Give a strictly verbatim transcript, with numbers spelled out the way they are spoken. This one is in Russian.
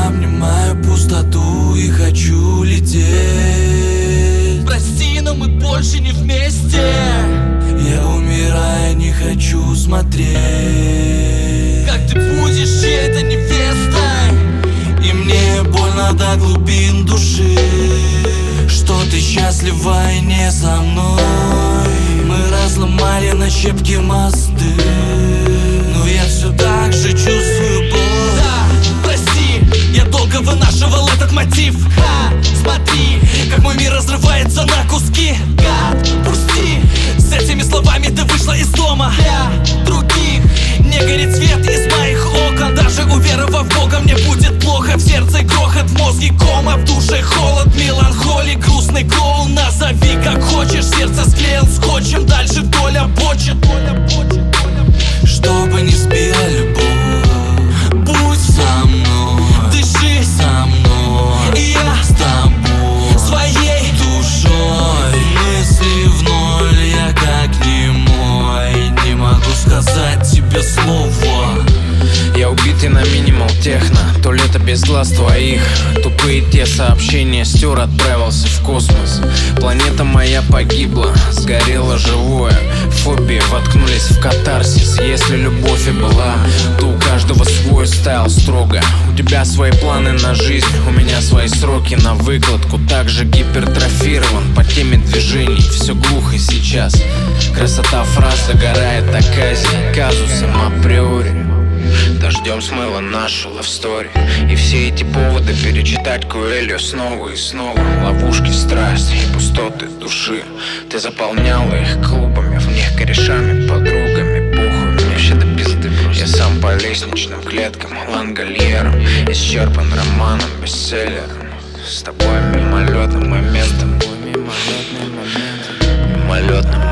обнимаю пустоту и хочу лететь. Прости, но мы больше не вместе. Я умираю, не хочу смотреть, как ты будешь чьей-то невестой. И мне больно до глубин души, что ты счастлива и не со мной. Мы разломали на щепки мосты, но я все так же чувствую боль. Да, прости, я долго вынашивал этот мотив. Ха, смотри, как мой мир разрывается на куски. Гад, пусти, с этими словами ты вышла из дома. Для других не горит свет из моих окон. Даже уверовав в Бога, мне будет плохо. В сердце грохот, в мозге кома, в душе холод, меланхолик, грустный клоун. Назови как хочешь, сердце склеил скотчем. Дальше доля бочет. Чтобы не сбила любовь, Будь со мной, дыши со мной, и я с тобой, своей душой. Мысли в ноль, я как немой, не могу сказать тебе слово. Я убитый на минимал техно, то лето без глаз твоих. Тупые те сообщения стер, отправился в космос. Планета моя погибла, сгорела живое. Фобии воткнулись в катарсис. Если любовь и была, то у каждого свой стайл строго. У тебя свои планы на жизнь, у меня свои сроки на выкладку. Также гипертрофирован по теме движений. Все глухо сейчас, красота фраз догорает оказией, казусом априори. Дождем смыло нашу лавстори. И все эти поводы перечитать Коэльо снова и снова. Ловушки страсти и пустоты души. Ты заполняла их клубами, в них корешами, подругами. Похуй, мне вообще до пизды просто. Я сам по лестничным клеткам, лангольером, исчерпан романом, бестселлером. С тобой мимолетным моментом, мимолетным моментом, мимолетным